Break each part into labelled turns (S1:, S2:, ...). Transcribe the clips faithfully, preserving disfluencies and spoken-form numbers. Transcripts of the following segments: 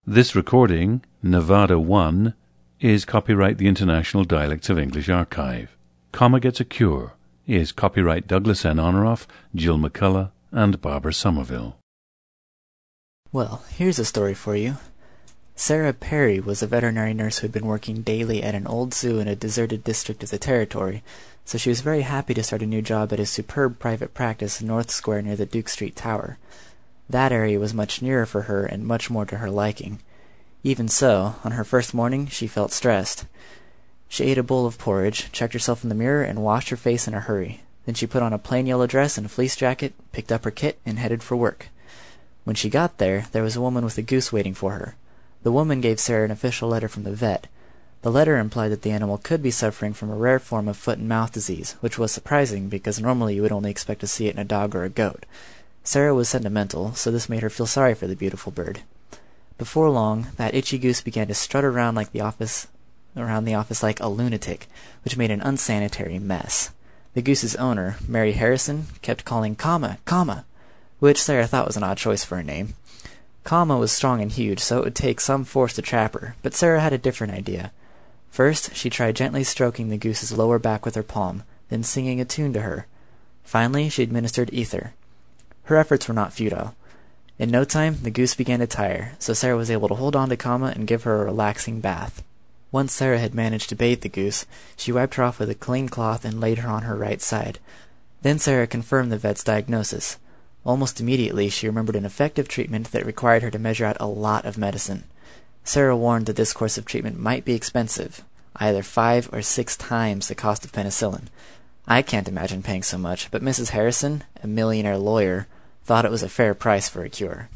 S1: This recording, Nevada one, is copyright the International Dialects of English Archive. Comma Gets a Cure is copyright Douglas N. Honoroff, Jill McCullough, and Barbara Somerville.
S2: Well, here's a story for you. Sarah Perry was a veterinary nurse who had been working daily at an old zoo in a deserted district of the territory, so she was very happy to start a new job at a superb private practice in North Square near the Duke Street Tower. That area was much nearer for her and much more to her liking. Even so, on her first morning, she felt stressed. She ate a bowl of porridge, checked herself in the mirror, and washed her face in a hurry. Then she put on a plain yellow dress and a fleece jacket, picked up her kit, and headed for work. When she got there, there was a woman with a goose waiting for her. The woman gave Sarah an official letter from the vet. The letter implied that the animal could be suffering from a rare form of foot and mouth disease, which was surprising because normally you would only expect to see it in a dog or a goat. Sarah was sentimental, so this made her feel sorry for the beautiful bird. Before long, that itchy goose began to strut around like the office, around the office like a lunatic, which made an unsanitary mess. The goose's owner, Mary Harrison, kept calling Comma, Comma, which Sarah thought was an odd choice for a name. Comma was strong and huge, so it would take some force to trap her, but Sarah had a different idea. First, she tried gently stroking the goose's lower back with her palm, then singing a tune to her. Finally, she administered ether. Her efforts were not futile. In no time, the goose began to tire, so Sarah was able to hold on to Comma and give her a relaxing bath. Once Sarah had managed to bathe the goose, she wiped her off with a clean cloth and laid her on her right side. Then Sarah confirmed the vet's diagnosis. Almost immediately, she remembered an effective treatment that required her to measure out a lot of medicine. Sarah warned that this course of treatment might be expensive, either five or six times the cost of penicillin. I can't imagine paying so much, but Missus Harrison, a millionaire lawyer, thought it was a fair price for a cure.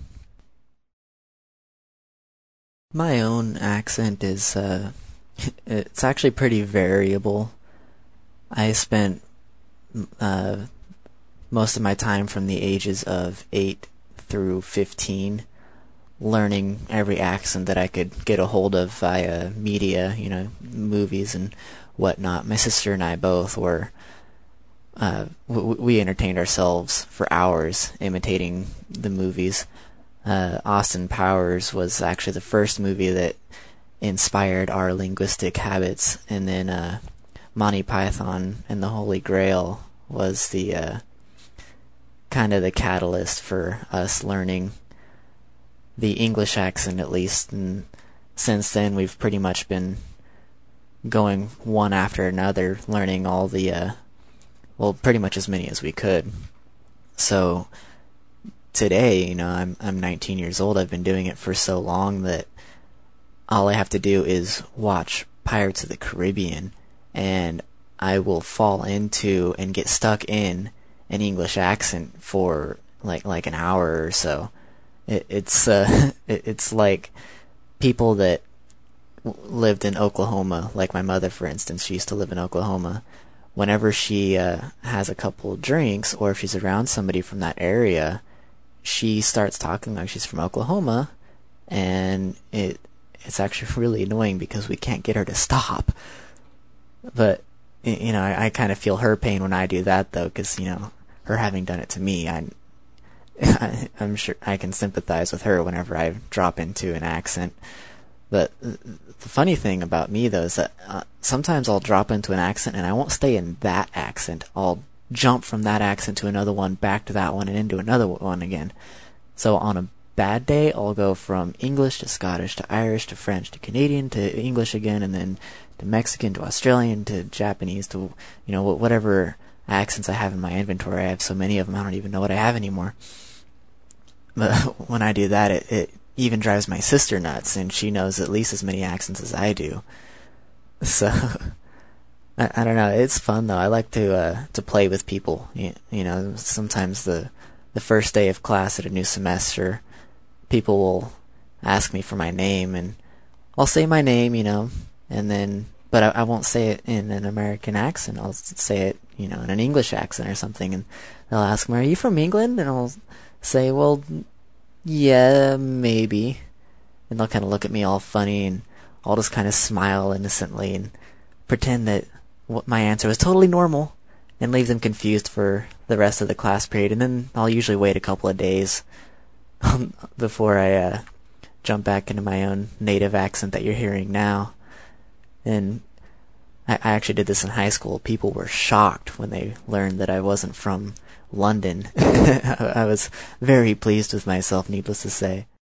S2: My own accent is, uh, it's actually pretty variable. I spent, uh, most of my time from the ages of eight through fifteen learning every accent that I could get a hold of via media, you know, movies and whatnot. My sister and I both were, uh, w- we entertained ourselves for hours imitating the movies. Uh, Austin Powers was actually the first movie that inspired our linguistic habits, and then uh, Monty Python and the Holy Grail was the uh, kind of the catalyst for us learning the English accent, at least. And since then, we've pretty much been going one after another, learning all the, uh, well, pretty much as many as we could. So today, you know, I'm I'm nineteen years old. I've been doing it for so long that all I have to do is watch Pirates of the Caribbean, and I will fall into and get stuck in an English accent for like like an hour or so. It, it's uh, it, it's like people that w- lived in Oklahoma, like my mother, for instance. She used to live in Oklahoma. Whenever she uh, has a couple drinks, or if she's around somebody from that area, she starts talking like she's from Oklahoma, and it it's actually really annoying because we can't get her to stop. But you know, I, I kind of feel her pain when I do that, though, because you know, her having done it to me, I, I I'm sure I can sympathize with her whenever I drop into an accent. But the funny thing about me, though, is that uh, sometimes I'll drop into an accent and I won't stay in that accent. I'll jump from that accent to another one, back to that one, and into another one again. So on a bad day, I'll go from English to Scottish to Irish to French to Canadian to English again, and then to Mexican to Australian to Japanese to, you know, whatever accents I have in my inventory. I have so many of them, I don't even know what I have anymore. But when I do that, it, it even drives my sister nuts, and she knows at least as many accents as I do. So I, I don't know. It's fun though. I like to uh, to play with people. You, you know, sometimes the the first day of class at a new semester, people will ask me for my name, and I'll say my name, you know, and then but I, I won't say it in an American accent. I'll say it, you know, in an English accent or something, and they'll ask me, "Are you from England?" And I'll say, "Well, yeah, maybe." And they'll kind of look at me all funny, and I'll just kind of smile innocently and pretend that what my answer was totally normal, and leave them confused for the rest of the class period. And then I'll usually wait a couple of days um, before I uh, jump back into my own native accent that you're hearing now. And I, I actually did this in high school. People were shocked when they learned that I wasn't from London. I was very pleased with myself, needless to say.